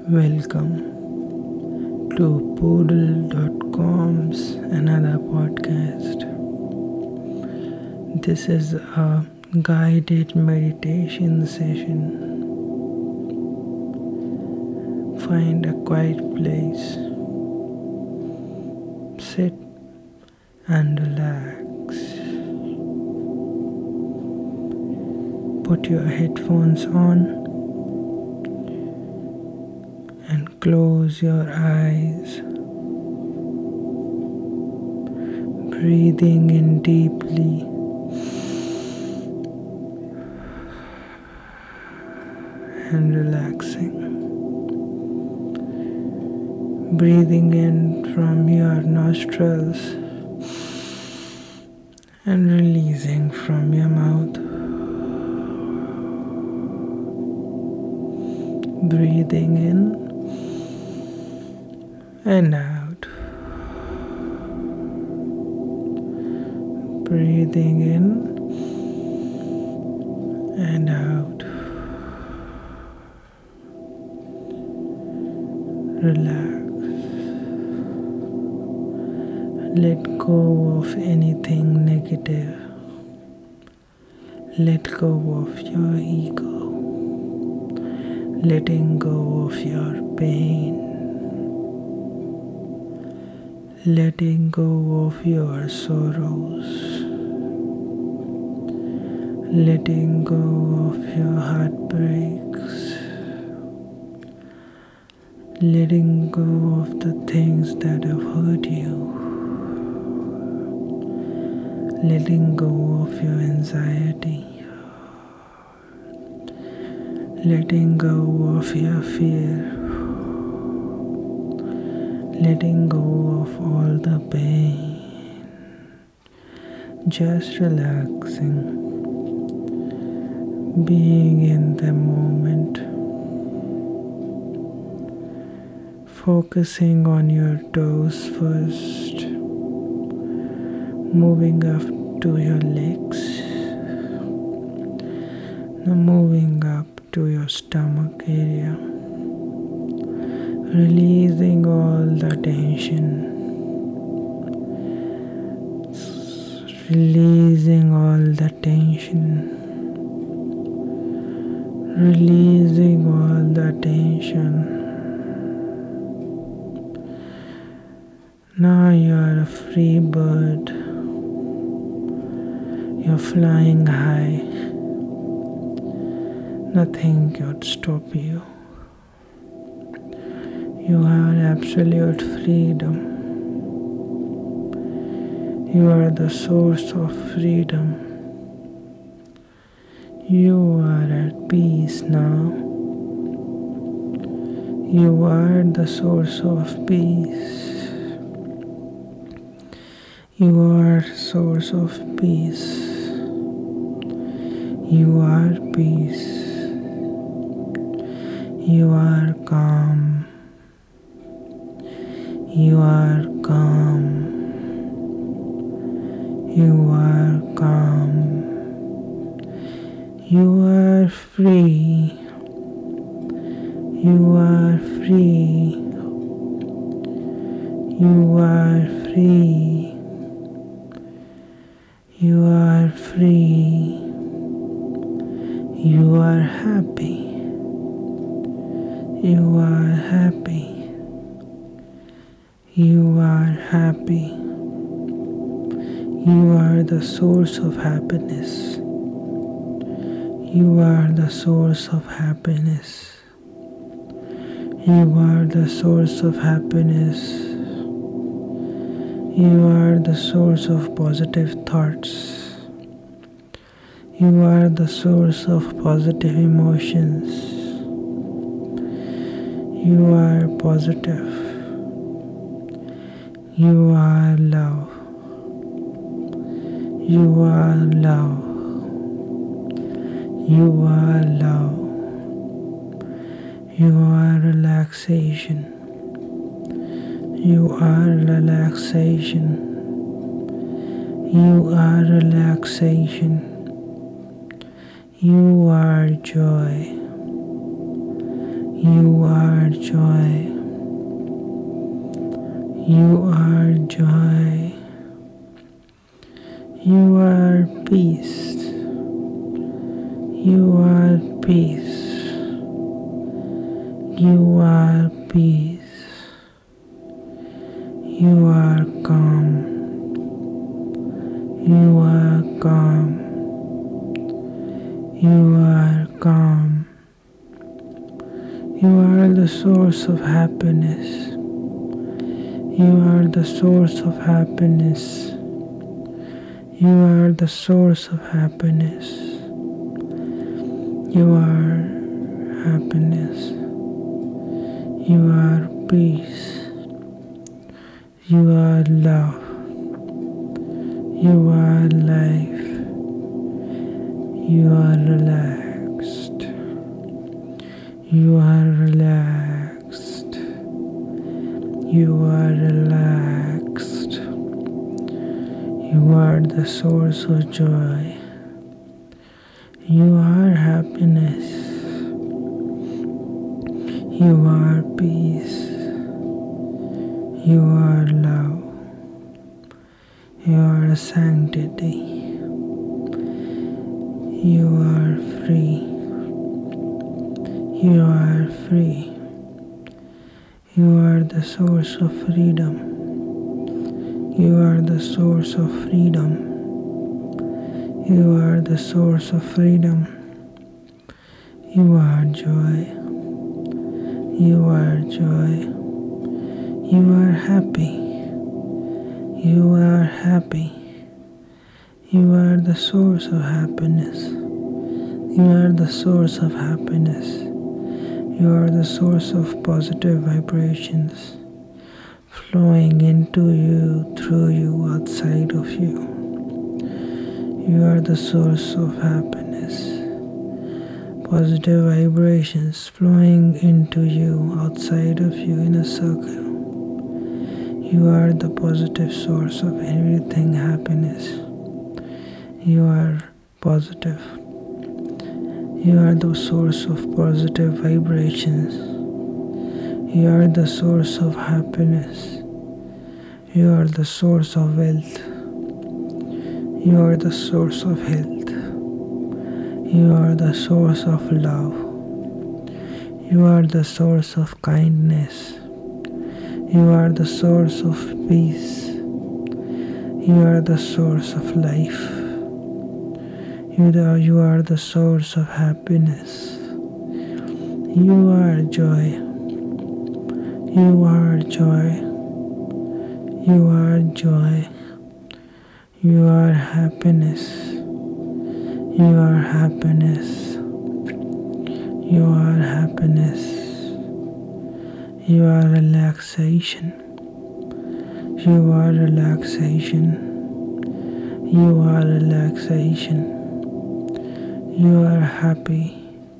Welcome to Poodle.com's another podcast. This is a guided meditation session. Find a quiet place, sit and relax. Put your headphones on and close your eyes, breathing in deeply and relaxing. Breathing in from your nostrils and releasing from your mouth. Breathing in and out. Breathing in and out. Relax. Let go of anything negative. Let go of your ego. Letting go of your pain. Letting go of your sorrows. Letting go of your heartbreaks. Letting go of the things that have hurt you. Letting go of your anxiety. Letting go of your fear. Letting go of all the pain. Just relaxing. Being in the moment. Focusing on your toes first. Moving up to your legs. Now moving up to your stomach area. Releasing all the tension. Releasing all the tension. Releasing all the tension. Now you are a free bird. You're flying high. Nothing could stop you. You have absolute freedom. You are the source of freedom. You are at peace now. You are the source of peace. You are source of peace. You are peace. You are calm. You are calm. You are calm. You are free. You are free. You are free. You are free. You are happy. You are happy. You are happy. You are the source of happiness. You are the source of happiness. You are the source of happiness. You are the source of positive thoughts. You are the source of positive emotions. You are positive. You are love. You are love. You are love. You are relaxation. You are relaxation. You are relaxation. You are joy. You are joy. You are joy. You are peace. You are peace. You are peace. You are calm. You are calm. You are calm. You are the source of happiness. You are the source of happiness. You are the source of happiness. You are happiness. You are peace. You are love. You are life. You are relaxed. You are relaxed. You are relaxed. You are the source of joy. You are happiness. You are peace. You are love. You are sanctity. You are free. You are free. You are the source of freedom. You are the source of freedom. You are the source of freedom. You are joy. You are joy. You are happy. You are happy. You are the source of happiness. You are the source of happiness. You are the source of positive vibrations flowing into you, through you, outside of you. You are the source of happiness. Positive vibrations flowing into you, outside of you, in a circle. You are the positive source of everything happiness. You are positive. You are the source of positive vibrations. You are the source of happiness. You are the source of wealth. You are the source of health. You are the source of love. You are the source of kindness. You are the source of peace. You are the source of life. You are the source of happiness. You are joy. You are joy. You are joy. You are happiness. You are happiness. You are happiness. You are relaxation. You are relaxation. You are relaxation. You are happy.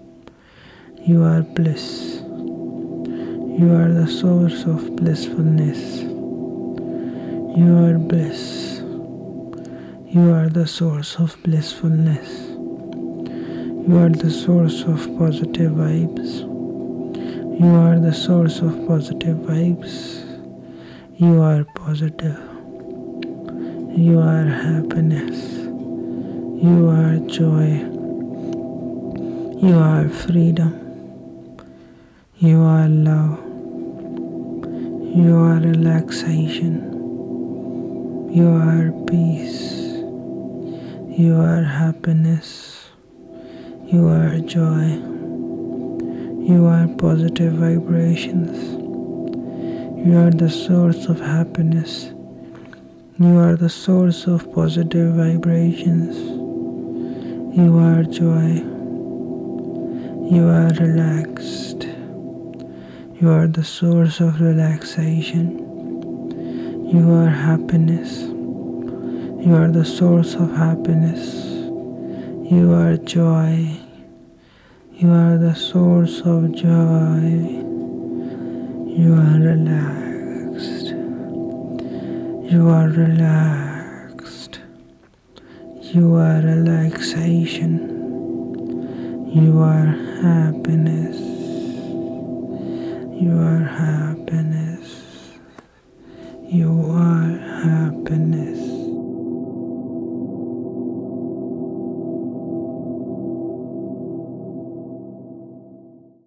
You are bliss. You are the source of blissfulness. You are bliss. You are the source of blissfulness. You are the source of positive vibes. You are the source of positive vibes. You are positive. You are happiness. You are joy. You are freedom. You are love. You are relaxation. You are peace. You are happiness. You are joy. You are positive vibrations. You are the source of happiness. You are the source of positive vibrations. You are joy. You are relaxed. You are the source of relaxation. You are happiness. You are the source of happiness. You are joy. You are the source of joy. You are relaxed. You are relaxed. You are relaxation. You are happiness. You are happiness. You are happiness.